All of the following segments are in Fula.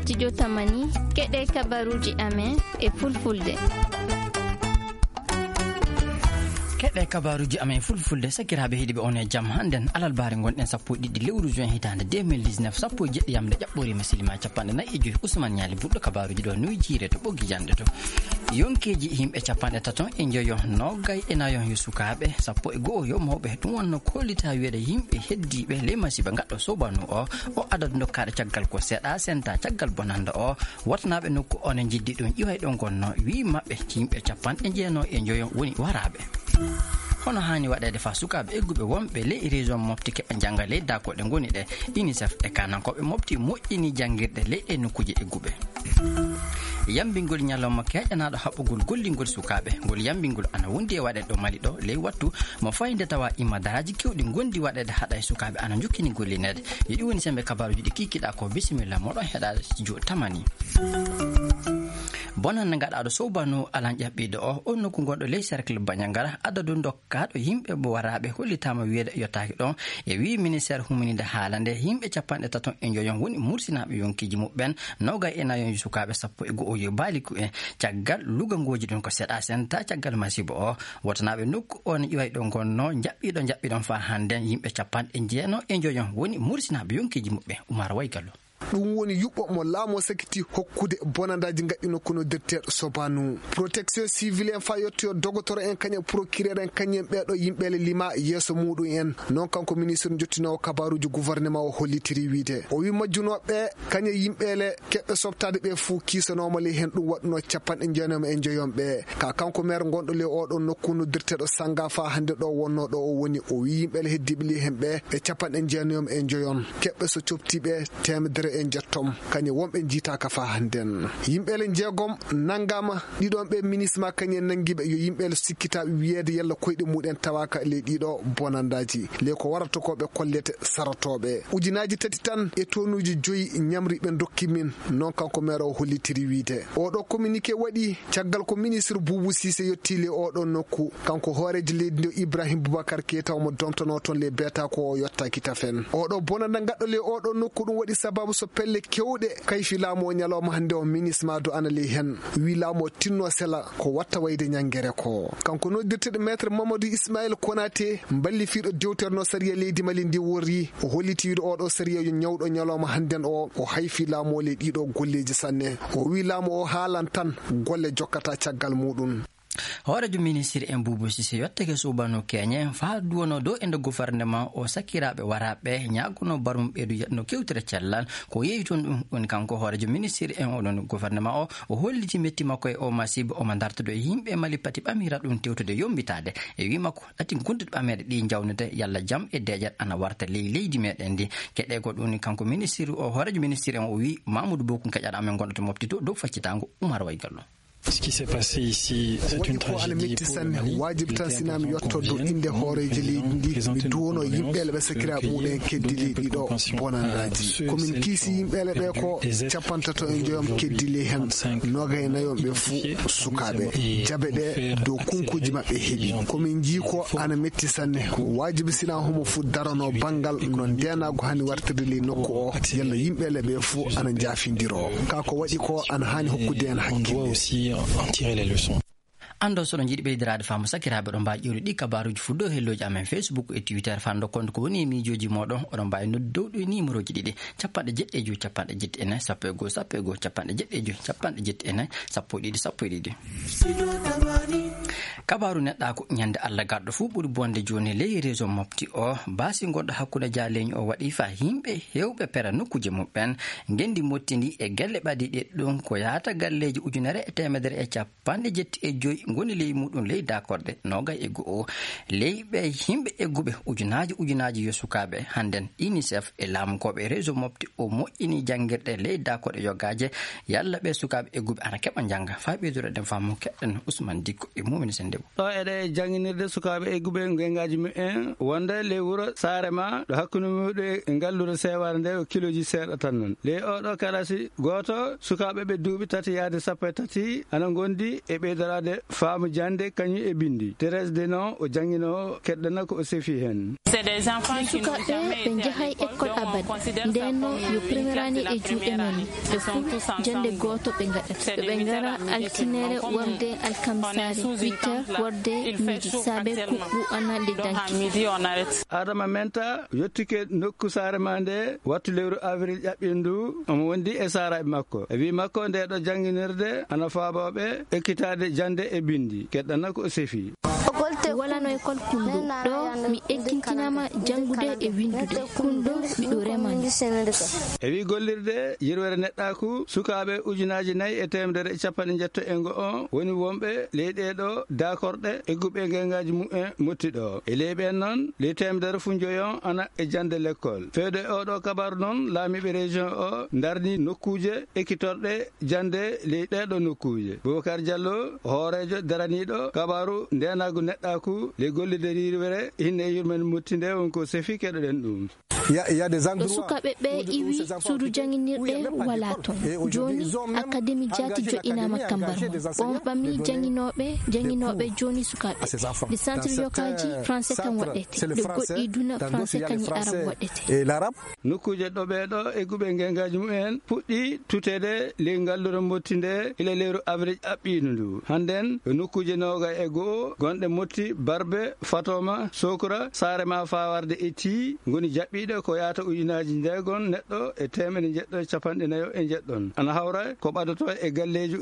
studio Tamani keɗe kabaruji amen e fulfulde. keɗe kabaruji amen fulfulde sakiraɓe heeɗiɓe on e jaam hannden alalbare gonɗen 12 lewru juin hitande 2019 sappo e jeɗɗi yamde ƴaɓɓori misilima 45 Ousmane Ñali ɓurɗo kabaruji ɗo noyi jiire to ɓoggi jande to yonkeji himɓe 13 e joyo noggay e nayon yo sukaɓe sappo e go'o yo mawɓe ɗum wonno kollita wiyeɗe yimɓe heddiɓe ley masiba gaɗɗo sobanu o adadu dokkaɗe caggal ko seeɗa senta caggal bonanda o watanaɓe nokku on e jiddi ɗum ƴiway ɗon gonno wi mabɓe yimɓe 90 e joyo woni waraɓe hono hani waɗede fa sukaɓe egguɓe wonɓe ley région mofti keɓe jangga ley dakoɗe goni ɗe UNICEF e kanankoɓe mofti moƴƴini jangguirɗe ley ɗe nokkuji egguɓe yambingol ñalawma keƴanaɗo haɓɓugol gollingol sukaɓe ngol yambingol ana wondi e waɗede ɗo Mali ɗo ley wattu mo fayde tawa imadaraji kewɗi gondi waɗede haɗa e sukaɓe ana jukkini gollinede yiɗi woni sembe kabaruji ɗi kikiɗa ko bisimilla moɗon heɗade studio Tamani. Bonan gaɗaɗo sobanu alan ƴaɓɓiɗo o nokku gonɗo ley cercle Bagnangara adadu dokkaɗo yimɓe bo waraɓe hollitama wiyeede yottaki ɗon e wi ministére huminide haalande yimɓe 30 e joyon woni mursinaɓe yonkiji muɓɓen nogay e nayon sukaɓe sappo e go'o yo baaliku en caggal lugangoji ɗum ko seeɗa senta caggal masibo o wotanaɓe nokku on ƴiway ɗon gonno jaɓɓiɗon fa hannden yimɓe 90 e joyon woni mursinaɓe yonkiji muɓɓe Oumar Waygallo. ɗum woni yuɓɓo mo laamo sakiti hokkude bonandaji gaɗɗino kono derteɗo sobanu protection civile en fa yettoyo dogotoro en kañum procureur en kañum ɓeɗo yimɓele lima yeeso muɗum en non kanko ministre jottinowo kabaruji gouvernement o hollitiri wiide o wi majjunoɓe kañum yimɓele keɓɓe sobtade ɓe fuu kiisanoma ley hen ɗum waɗuno 90 e joyonɓe ka kanko maire gonɗo ley oɗon nokku no derteɗo sanga fa hande ɗo wonno ɗo o woni o wi yimɓele heddiɓe ley hen ɓe e 90 e joyon keɓɓe so coftiɓe temedere en jettom kañum wonɓe jiitaka fa hannden yimɓele jeegom nangama ɗiɗon ɓe ministre ma kañum nanguiɓe yo yimɓele sikkitaɓe wiyeede yalla koyɗe muɗen tawaka ley ɗiɗo bonandaji ley ko warata ko ɓe kollete saratoɓe ujunaji 3 tan e tonnuji 5 ñamri ɓe dokki min non kanko maire o hollitiri wiide oɗo communiqué waɗi caggal ko ministre Boubou Cissé yetti le oɗon nokku kanko hoorejo leydi nde Ibrahima Boubacar Keita mo domtono toon le beeta ko o yottaki tafen oɗo bonanda gaɗɗo le oɗon nokku ɗum waɗi sababu so pelle kewɗe kayfi laamu o ñalawma hande o ministre ma do ana ley hen wi laamu o tinno sela ko watta wayde ñangere ko kanko noddirteɗo maître Mamadou Ismaïla Konaté ballifiɗo dewterno sariya leydi Mali ndi wori o holliti wiide oɗo sariya yo ñawɗo ñalawma hannden o hayfi laamu o ley ɗiɗo golleji sanne o wi laamu o haalan tan golle jokkata caggal muɗum horejo ministre en Boubou Cissé yottake subanu keñe fa duwono do ende gouvernement o sakiraɓe waraɓe ñaguno barum ɓeedu yetno kewtire cellal ko yeeyi toon ɗum woni kanko horejo ministre en oɗon gouvernement o holliti metti makko e o masiba omo dartodo e yimɓe Mali pati ɓamira ɗum tewtude yombitade e wi makko ɗati gonduɗe ɓamede ɗi jawnude yalla jaam e deƴat ana warta leydi meɗen ndi keɗe ko ɗum kanko ministre o horejo ministre en o wi Mamadou Bokum keƴaɗo amen gonɗo to mofti to dow faccitango Oumar Waygallo. Ce qui s'est passé ici, c'est une tragédie pour le Mali. Wajib tan sinami yottodo inde hooreji leydi ndi mi duwono yimɓele ɓe sakiraɓe muɗen keddi leydi ɗo bonandaji komin kiisi yimɓele ɓe ko 50 e joyom keddi ley hen nogay nayon ɓe fuu sukaɓe jaɓe ɗe dow kunkuji mabɓe heeɓi komin jii ko ana metti sanne wajibi sina homo fuu darano banggal no ndenago hani wartirde ley nokku o yalla yimɓele ɓe fuu ana jaafidiro kako waɗi ko ana hani hokkude en hakkille en tirer les leçons. ando soɗo jiiɗi ɓeydirade faamu sakiraɓe ɗon mbawi ƴewde ɗi kabaruji fuddo helloji amen Facebook e Twitter fando konde ko woni miijoji moɗon oɗon mbawi noddu dow ɗo numéroji ɗiɗi 75 74 1 kabaru neɗɗako ñande Allah garɗo fu ɓuuri bonde joni ley réseau mofti o basi goɗɗo hakkude jaleñi o waɗi fa yimɓe hewɓe pera nokkuje muɓɓen gendi mottidi e gelle ɓaɗiɗi ɗum ko yahata galleji 175 ngoni ley muɗum ley dakorde nogay e go'o leyɓe yimɓe egguɓe ujunaji yo sukaɓe hannden UNICEF e laamukoɓe réseau mofti o moƴƴini jangguirɗe ley dakorde yogaje yalla ɓe sukaɓe egguɓe ana keɓa jangga fa ɓeydoreden fammu keɗɗen Ousmane Dikko e mum mumin sende ɗo eɗe janginirde sukaɓe egguɓe gengaji mumen wonde le wuro Sarema ɗo hakkude muɗe ngallure seware nde o kiloji seeɗa tan non le oɗo kalasi goto sukaɓe ɓe duuɓi 3 yaade 13 ana gondi e ɓeydarade faamu jande kañum e bindi Thérèse Denon o jangino keɗɗana ko o sefi hen sukaɓe ɓe jahay école abad ndeno yo premiérani e juuɗe men ɓe fu jande goto ɓe gaɗata ɓe gara altinere worde alkamsari 8h worde midi saabe kuɓɓu anande danki Adama Menta yettike nokku Sarema nde wattu lewru avril ƴaɓɓindu omo wondi e saraɓe makko e wi makko nde ɗo janginirde ana faaboɓe ekkitade jande e bindi keɗɗana ko o sefi wala no école Kundo ɗo mi ekkintinama jangude e windude Kundo miɗo remani e wi gollirde yirwere neɗɗaku sukaɓe 450 woni wonɓe leyɗeɗo dakorɗe egguɓe gengaji mumen mottiɗo e leyɓen noon ley 100 fu joyon ana e jande l'école fewde oɗo kabaru noon laamiɓe région o darni nokkuje ekkitorɗe jande ley ɗeɗo nokkuje Boubacar Diallo hoorejo daraniɗo kabaru ndenagu neɗɗaku le gollirde yirwere hinne yurmen mottinde wonko sefi keɗoɗen ɗum ɗo sukaɓe ɓe iwi suudu janginirɗe wala toon joni académie jaati joƴinama Kambarmo on ɓami janginoɓe joni sukaɓe de centre yokaji français tan waɗete de goɗɗi duna français kañi arabe waɗete nokkuje ɗo ɓeɗo egguɓe gengaji mumen puɗɗi tutede le ngallure mottinde ila lewru avril ƴaɓɓinu ndu hannden nokkuje noga e go'o gonɗe motti Barbe Fatoma Sokora Sarema fawarde e Thi goni jaɓɓiɗe ko yaata ujunaji ndegon neɗɗo e 150 e jeɗɗon ana hawra ko ɓadoto e galleji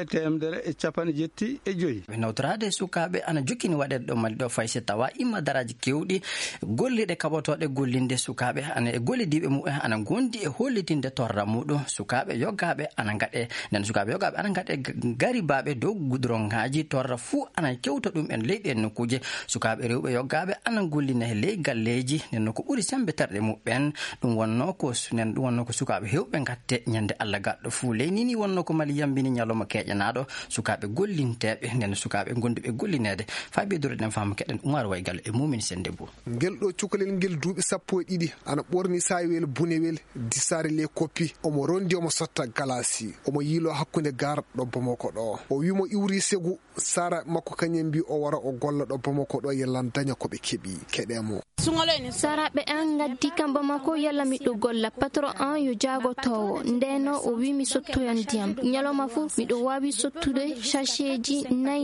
175 ɓe nawtorade sukaɓe ana jokkini waɗede ɗo mali ɗo fayse tawa imma daraji kewɗi golliɗe kaɓotoɗe gollinde sukaɓe ana e gollidiɓe mumen ana gondi e hollitinde torra muɗum sukaɓe yogaɓe ana gaɗe nden sukaɓe yogaɓe ana gaɗe garibaɓe dow goudron-ngaji torra fuu ana kewta ɗum en leyɗi en nokkuje sukaɓe rewɓe yogaɓe ana gollina e ley galleji nden ko ɓuuri sembe terɗe muɓen ɗum wonno ko sukaɓe hewɓe gatte ñande Allah gaɗɗo fuu ley nini wonno ko mali yambini ñalawma keƴanaɗo sukaɓe gollinteɓe nden sukaɓe gonduɓe gollinede fa ɓeydoreɗen fama keɗen Oumar Waygal e mumin sende bo ngel ɗo cukalel ngel duuɓi 12 ana ɓorni sayiwel bunewel disare le koppi omo rondi omo sotta galasi omo yiilo hakkude gar ɗo Bamako ɗo o wimo iwri segu sara makko kañum mbi o wara o golla ɗo Bamako ɗo yellan daña koɓe keeɓi keɗemo saraɓe an gaddi kam Bamako yalla miɗo golla patron an yo jagotowo ndeno o wi mi sottoyan ndiyam ñalawma fu miɗo wawi sottude sachet-ji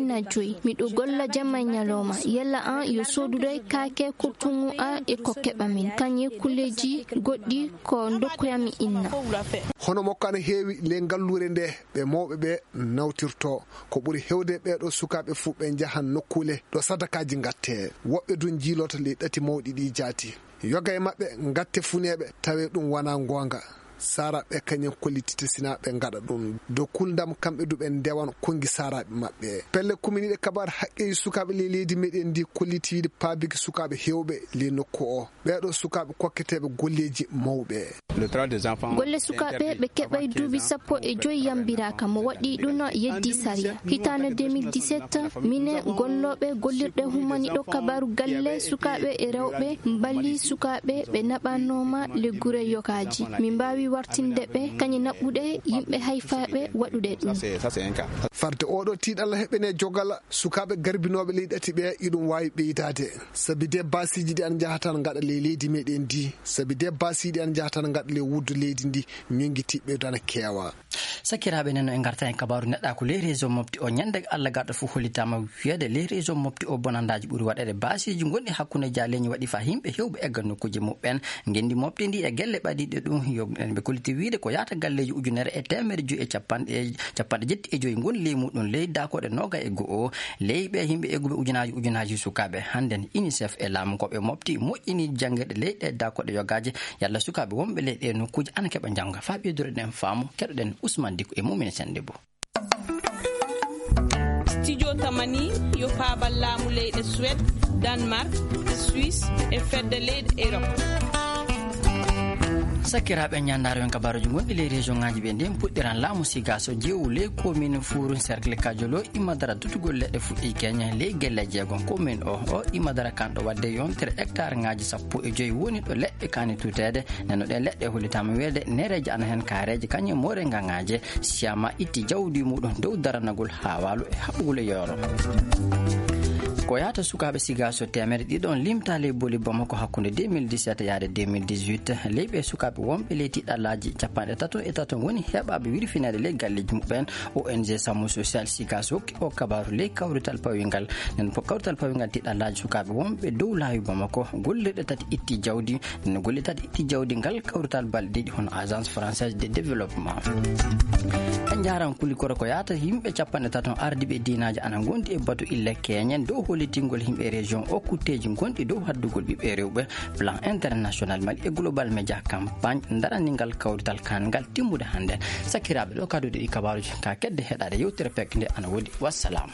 4 miɗo golla jamma ñalawma yalla an yo sodude kake kurtugu an e ko keɓa min kañe kulleji goɗɗi ko dokkoyami inna hono makko ana heewi le ngallure nde ɓe mawɓe ɓe nawtirto ko ɓuuri hewde ɓeɗo sukaɓe fuu ɓe jahan nokkule ɗo sadakaji gatte woɓɓe dun jiilota le ɗati mawɗi ɗi jaati yoga e maɓɓe gatte funeɓe tawe ɗum wona gonga saraɓe kañum kollitite sina ɓe gaɗa ɗum do kuldam kamɓe duɓe ndewan kongi saraɓe maɓɓe pelle commune kabar haqqeji sukaɓe le leydi meɗen ndi kollitiide paabiki sukaɓe hewɓe le nokku o ɓeɗo sukaɓe kokketeɓe golleji mawɓe golle sukaɓe ɓe keɓay duuɓi 15 yambiraka mo waɗi ɗum yeddi saria hitande 2017 mine golloɓe gollirɗe humani ɗo kabaru galle sukaɓe e rewɓe mballi sukaɓe ɓe naɓanoma le gure yokaji min mbawi wartinde ɓe kañi naɓɓuɗe yimɓe hayfaɓe waɗude ɗum farde oɗo tiiɗalla heɓene jogala sukaɓe garbinoɓe leydi ɗati ɓe iɗum wawi ɓeydade sabi de basiji ɗi an jahatan gaɗa le leydi meɗen ndi sabi de basiɗi an jahatan gaɗa le wuddu leydi ndi ñongitiɓe dana keewa sakiraɓe neno e garta en kabaru neɗɗa ko ley réseau mofti o ñande Allah gaɗɗo fuu hollitama wiyede ley réseau mofti o bonandaji ɓuuri waɗede basiji gonɗi hakkude jaleñi waɗi fa himɓe hewɓe egga nokkuji muɓɓen gendi mofti ndi e gelle ɓaɗiɗe ɗum ɓe kolliti wiide ko yata galleji 175 goni ley muɗum ley dakoɗe noga e go'o ley ɓe himɓe egguɓe ujunaji sukaɓe hannden UNICEF e laamu koɓe mofti moƴƴini janggueɗe leyɗe dakoɗe yogaji yalla sukaɓe wonɓe leyɗe nokkuji ana keɓa jangga fa ɓeydoreɗen faamu keɗoɗen Ousmane Diko e mumen sende bo studio tamani yo faabal laamu leyɗe Suède Danemark e Suisse e fedde leyɗe Europe sakiraɓe ñandaro en kabaruji gonɗi le région ngaji ɓe nden puɗɗiran laamu sigaso jewle commune fourou cercle kadiolo imadara dutugol leɗɗe fuɗɗi keña ley gelle jeegom commune o imadara kanɗo wadde yontere hectare ngaji 15 woni ɗo leɗɗe kani tutede neno ɗen leɗɗe hollitama welde nereje ana hen kareje kañum more gangaje siyama itti jawdi muɗum dow daranagol ha waalo e haɓɓugol e yoro ko yata sukaɓe sigaso temere ɗiɗon limta ley boli bamako hakkude 2017 yaade 2018 leyɓe sukaɓe wonɓe ley tiɗɗallaji 33 woni heɓaɓe wirfinede ley galleji muɓen ONG sammu social sigaso hokki o kabaru ley kawrital pawingal nen ko kawrital pawingal tiɗɗallaji sukaɓe wonɓe dow laawi bamako gollirɗe tati itti jawdi nen golle tati itti jawdi ngal kawrital balɗiɗi hono agence française de développement en jaran kulikoro ko yata yimɓe 30 ardiɓe dinaji ana gondi e batu ille keñen dow hollitingol himɓe région o kutteji gonɗi dow haddugol ɓiɓɓe rewɓe plan international mali e global média campagne daranigal kawrital kangal timmude hande sakiraɓe ɗo kadude ɗi kabaruji ka kedde heɗade yewtere pek nde ana woodi wassalam.